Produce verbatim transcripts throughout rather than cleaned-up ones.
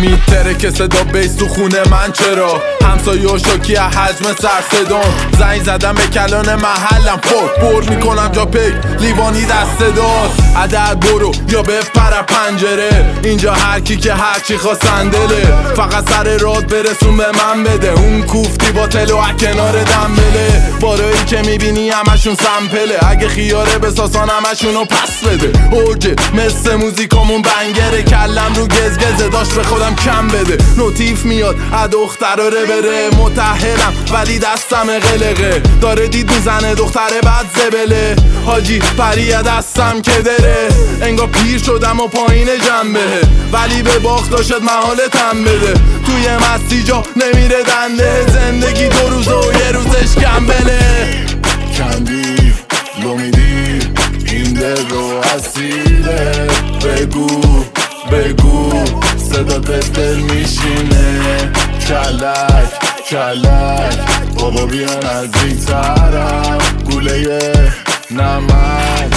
میتره که صدا بیس تو خونه من چرا همسایه و شاکی حجم سر صدام زنگ زدم به کلان محلم فوق بر میکنم جا پیک لیوانی دست داد عدد برو یا بپر پنجره اینجا هر کی که هر چی خواستن دله فقط سر راد برسون به من بده اون کوفتی با تلو کنار دنبله بارایی که میبینی همشون سمپله اگه خیاره بساسان همشونو پس بده اوجه مثل موزیکامون بنگره کلم رو گزگزه داشت به خودم کم بده نوتیف میاد از دختراره بره متحرم ولی دستم قلقه داره دید میزنه دختره بعد زبله حاجی پریه دستم که داره انگار پیر شدم و پایین جنبه ولی به باخت داشت محالتم بده توی مستی جا نمیره دنده زندگی دو روزه و یه روزش کمبله کندی لو میدی این دل رو اسیره بگو بگو صدا دل میشینه کلک کلک بابا بیا نزدیک ترم گوله نمک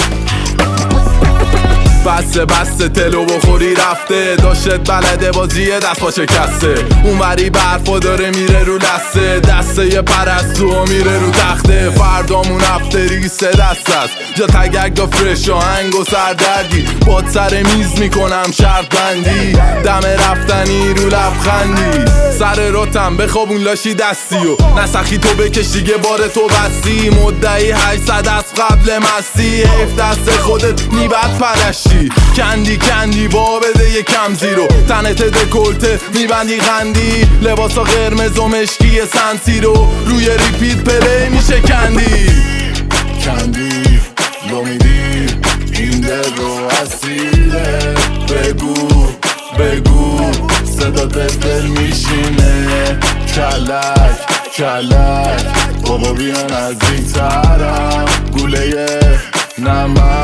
بسته بسته تلو بخوری رفته داشت بلده بازیه دست با شکسته اون وری برفا داره میره رو لسته دسته یه پرستو میره رو تخته فردامون افتری سه دست است جا تگک دا فرش آهنگ و سردردی باد سر میز میکنم شرط بندی دم رفتنی رو لبخندی سر راتم بخوابون لاشی دستی و نسخی تو بکش دیگه بار تو بستی مدعی هشتصد از قبل مستی حیف دست خودت میبد پرشتی کندی کندی با بده یه کم زیرو تنت دکلته میبندی غندی لباسا قرمز و مشکی سنسی رو روی ریپیت پلی میشه کندی کندی لو میدی این دل رو اسیره بگو بگو صدا دل میشینه کلک کلک بابا بیا نزدیک ترم گوله نمک